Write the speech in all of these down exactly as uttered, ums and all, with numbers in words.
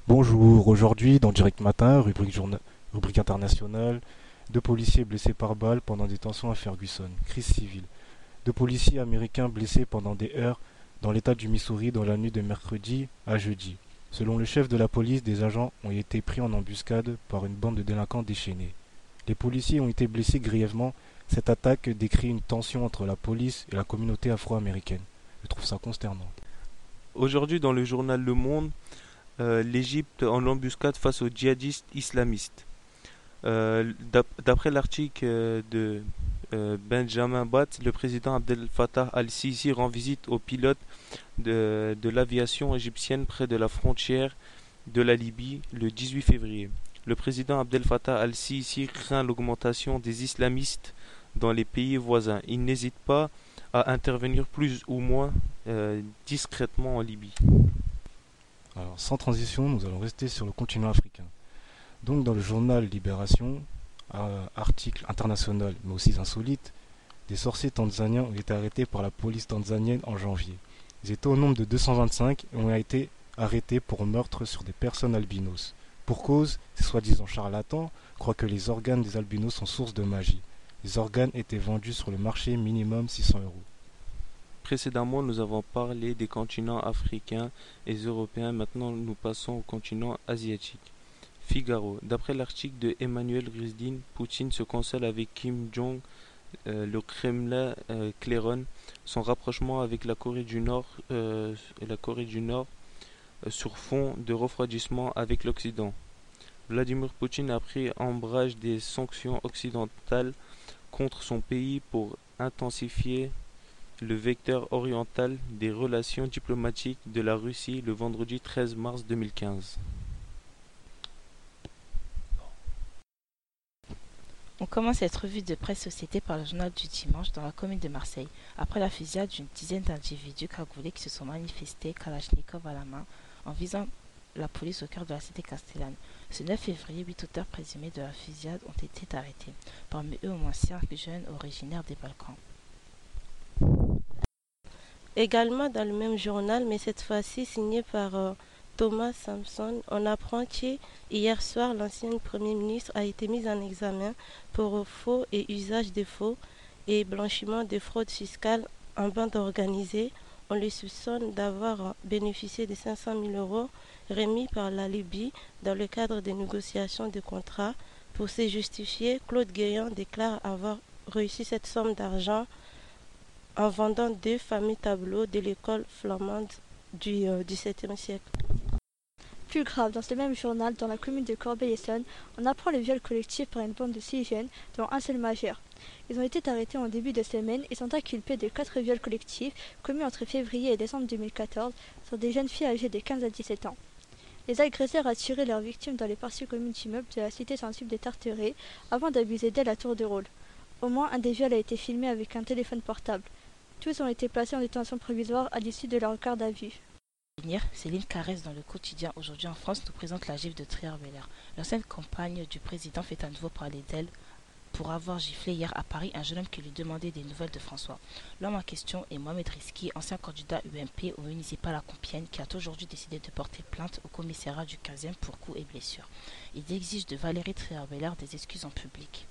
Bonjour, aujourd'hui dans Direct Matin, rubrique, journa- rubrique internationale, deux policiers blessés par balle pendant des tensions à Ferguson, crise civile. Deux policiers américains blessés pendant des heurts dans l'état du Missouri dans la nuit de mercredi à jeudi. Selon le chef de la police, des agents ont été pris en embuscade par une bande de délinquants déchaînés. Les policiers ont été blessés grièvement. Cette attaque décrit une tension entre la police et la communauté afro-américaine. Je trouve ça consternant. Aujourd'hui, dans le journal Le Monde, euh, l'Égypte en embuscade face aux djihadistes islamistes. Euh, D'après l'article euh, de euh, Benjamin Batt, le président Abdel Fattah al-Sisi rend visite aux pilotes de, de l'aviation égyptienne près de la frontière de la Libye le dix-huit février. Le président Abdel Fattah al-Sisi craint l'augmentation des islamistes dans les pays voisins. Il n'hésite pas à intervenir plus ou moins euh, discrètement en Libye. Alors, sans transition, nous allons rester sur le continent africain. Donc dans le journal Libération, euh, article international mais aussi insolite, des sorciers tanzaniens ont été arrêtés par la police tanzanienne en janvier. Ils étaient au nombre de deux cent vingt-cinq et ont été arrêtés pour meurtre sur des personnes albinos. Pour cause, ces soi-disant charlatans croient que les organes des albinos sont source de magie. Les organes étaient vendus sur le marché minimum six cents euros. Précédemment, nous avons parlé des continents africains et européens. Maintenant, nous passons au continent asiatique. Figaro. D'après l'article de Emmanuel Grisdin, Poutine se console avec Kim Jong. Euh, le Kremlin euh, claironne son rapprochement avec la Corée du Nord, euh, la Corée du Nord euh, sur fond de refroidissement avec l'Occident. Vladimir Poutine a pris ombrage des sanctions occidentales contre son pays pour intensifier le vecteur oriental des relations diplomatiques de la Russie le vendredi treize mars deux mille quinze. On commence cette revue de presse société par le journal du dimanche dans la commune de Marseille, après la fusillade d'une dizaine d'individus cagoulés qui se sont manifestés Kalachnikov à la main en visant la police au cœur de la cité castellane. Ce neuf février, huit auteurs présumés de la fusillade ont été arrêtés, parmi eux au moins cinq jeunes originaires des Balkans. Également dans le même journal, mais cette fois-ci signé par euh, Thomas Sampson, on apprend qu'hier soir, l'ancien Premier ministre a été mis en examen pour faux et usage de faux et blanchiment de fraude fiscale en bande organisée. On le soupçonne d'avoir bénéficié de cinq cent mille euros remis par la Libye dans le cadre des négociations de contrat. Pour se justifier, Claude Guéant déclare avoir reçu cette somme d'argent en vendant deux fameux tableaux de l'école flamande du euh, dix-septième siècle. Plus grave, dans ce même journal, dans la commune de Corbeil-Essonnes, on apprend le viol collectif par une bande de six jeunes, dont un seul majeur. Ils ont été arrêtés en début de semaine et sont inculpés de quatre viols collectifs commis entre février et décembre deux mille quatorze sur des jeunes filles âgées de quinze à dix-sept ans. Les agresseurs attiraient leurs victimes dans les parties communes d'immeubles de la cité sensible des Tarterets avant d'abuser d'elles à tour de rôle. Au moins un des viols a été filmé avec un téléphone portable. Tous ont été placés en détention provisoire à l'issue de leur garde à vue. Céline Carès dans le quotidien Aujourd'hui en France nous présente la gifle de Trier-Belair. L'ancienne compagne du président fait à nouveau parler d'elle pour avoir giflé hier à Paris un jeune homme qui lui demandait des nouvelles de François. L'homme en question est Mohamed Rizki, ancien candidat U M P au municipal à Compiègne, qui a aujourd'hui décidé de porter plainte au commissariat du quinzième pour coups et blessures. Il exige de Valérie Trier-Belair des excuses en public.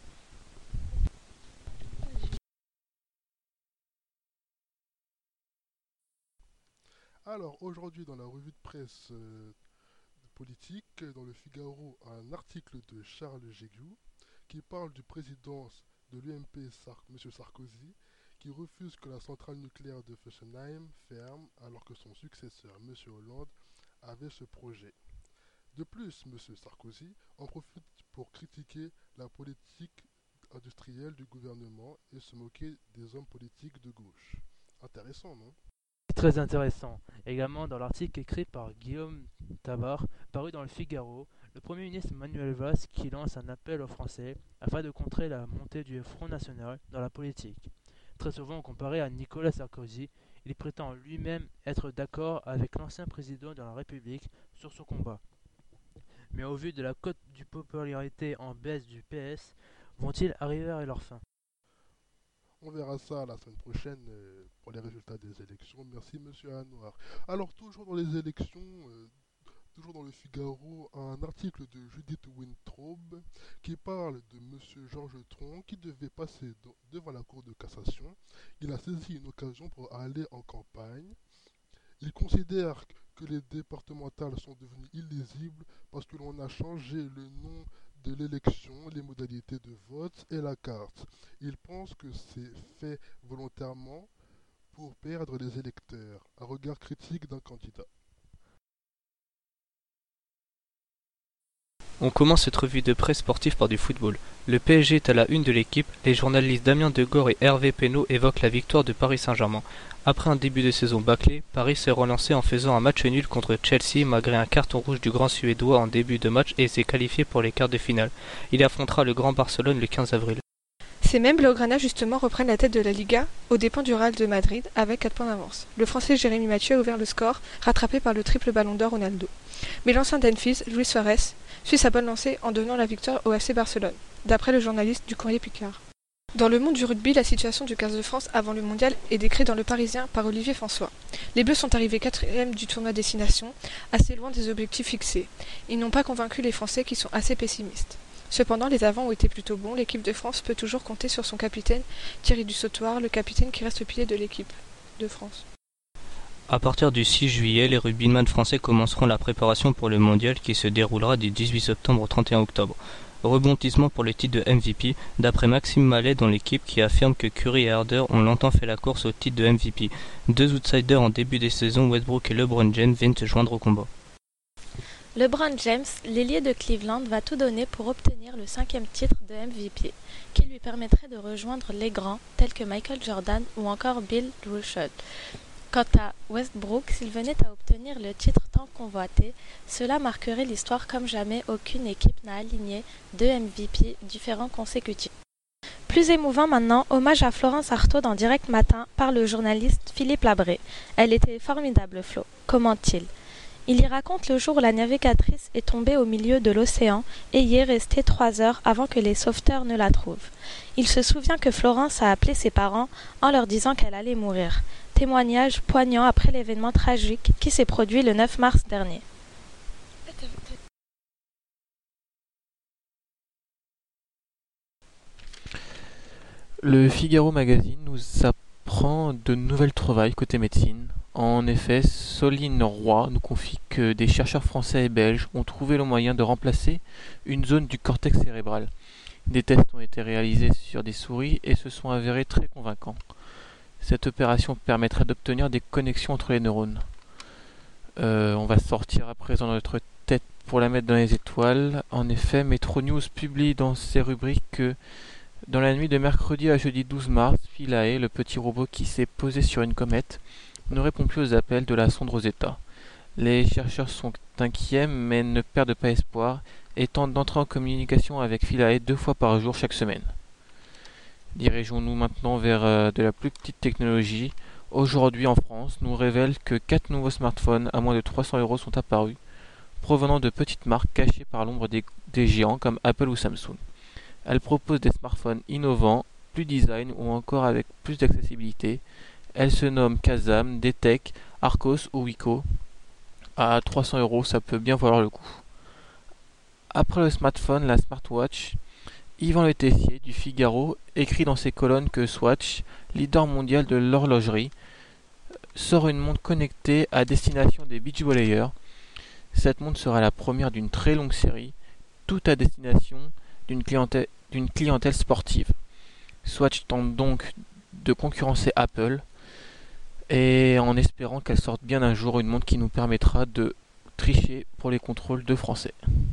Alors, aujourd'hui, dans la revue de presse euh, politique, dans le Figaro, un article de Charles Jégu qui parle du président de l'U M P, Sar M. Sarkozy, qui refuse que la centrale nucléaire de Fessenheim ferme alors que son successeur, M. Hollande, avait ce projet. De plus, M. Sarkozy en profite pour critiquer la politique industrielle du gouvernement et se moquer des hommes politiques de gauche. Intéressant, non? Très intéressant. Également dans l'article écrit par Guillaume Tabar, paru dans le Figaro, le Premier ministre Manuel Valls qui lance un appel aux Français afin de contrer la montée du Front National dans la politique. Très souvent comparé à Nicolas Sarkozy, il prétend lui-même être d'accord avec l'ancien président de la République sur ce combat. Mais au vu de la cote de popularité en baisse du P S, vont-ils arriver à leur fin? On verra ça la semaine prochaine euh, pour les résultats des élections. Merci, monsieur Anouar. Alors, toujours dans les élections, euh, toujours dans le le Figaro un article de Judith Wintraub qui parle de M. Georges Tron qui devait passer de- devant la Cour de cassation. Il a saisi une occasion pour aller en campagne. Il considère que les départementales sont devenues illisibles parce que l'on a changé le nom de l'élection, les modalités de vote et la carte. Il pense que c'est fait volontairement pour perdre les électeurs. Un regard critique d'un candidat. On commence cette revue de presse sportive par du football. Le P S G est à la une de l'équipe. Les journalistes Damien Degore et Hervé Penaud évoquent la victoire de Paris Saint-Germain. Après un début de saison bâclé, Paris s'est relancé en faisant un match nul contre Chelsea malgré un carton rouge du grand Suédois en début de match et s'est qualifié pour les quarts de finale. Il affrontera le Grand Barcelone le quinze avril. Ces mêmes Blaugrana justement reprennent la tête de la Liga aux dépens du Real de Madrid avec quatre points d'avance. Le Français Jérémy Mathieu a ouvert le score, rattrapé par le triple ballon d'or Ronaldo. Mais l'ancien d'Enfield, Luis Suarez, suit sa bonne lancée en donnant la victoire au F C Barcelone, d'après le journaliste du Courrier Picard. Dans le monde du rugby, la situation du quinze de France avant le mondial est décrite dans Le Parisien par Olivier François. Les Bleus sont arrivés quatrième du tournoi Destination, assez loin des objectifs fixés. Ils n'ont pas convaincu les Français qui sont assez pessimistes. Cependant, les avants ont été plutôt bons. L'équipe de France peut toujours compter sur son capitaine, Thierry Dussautoir, le capitaine qui reste pilier de l'équipe de France. À partir du six juillet, les rugbyman français commenceront la préparation pour le mondial qui se déroulera du dix-huit septembre au trente et un octobre. Rebondissement pour le titre de M V P, d'après Maxime Mallet dans l'équipe qui affirme que Curry et Harder ont longtemps fait la course au titre de M V P. Deux outsiders en début de saison, Westbrook et LeBron James, viennent se joindre au combat. LeBron James, l'ailier de Cleveland, va tout donner pour obtenir le cinquième titre de M V P, qui lui permettrait de rejoindre les grands tels que Michael Jordan ou encore Bill Russell. Quant à Westbrook, s'il venait à obtenir le titre tant convoité, cela marquerait l'histoire comme jamais aucune équipe n'a aligné deux M V P différents consécutifs. Plus émouvant maintenant, hommage à Florence Artaud dans Direct Matin par le journaliste Philippe Labré. Elle était formidable, Flo. Comment-il ? Il y raconte le jour où la navigatrice est tombée au milieu de l'océan et y est restée trois heures avant que les sauveteurs ne la trouvent. Il se souvient que Florence a appelé ses parents en leur disant qu'elle allait mourir. Témoignage poignant après l'événement tragique qui s'est produit le neuf mars dernier. Le Figaro Magazine nous apprend de nouvelles trouvailles côté médecine. En effet, Soline Roy nous confie que des chercheurs français et belges ont trouvé le moyen de remplacer une zone du cortex cérébral. Des tests ont été réalisés sur des souris et se sont avérés très convaincants. Cette opération permettrait d'obtenir des connexions entre les neurones. Euh, on va sortir à présent notre tête pour la mettre dans les étoiles. En effet, Metro News publie dans ses rubriques que dans la nuit de mercredi à jeudi douze mars, Philae, le petit robot qui s'est posé sur une comète, ne répond plus aux appels de la sonde Rosetta. Les chercheurs sont inquiets mais ne perdent pas espoir et tentent d'entrer en communication avec Philae deux fois par jour chaque semaine. Dirigeons-nous maintenant vers euh, de la plus petite technologie. Aujourd'hui en France, nous révèle que quatre nouveaux smartphones à moins de trois cents euros sont apparus, provenant de petites marques cachées par l'ombre des, des géants comme Apple ou Samsung. Elles proposent des smartphones innovants, plus design ou encore avec plus d'accessibilité. Elles se nomment Kazam, D T E C, Arcos ou Wiko. À trois cents euros, ça peut bien valoir le coup. Après le smartphone, la smartwatch, Yvan Le Tessier du Figaro écrit dans ses colonnes que Swatch, leader mondial de l'horlogerie, sort une montre connectée à destination des beach volleyeurs. Cette montre sera la première d'une très longue série, tout à destination d'une clientèle, d'une clientèle sportive. Swatch tente donc de concurrencer Apple, et en espérant qu'elle sorte bien un jour une montre qui nous permettra de tricher pour les contrôles de français.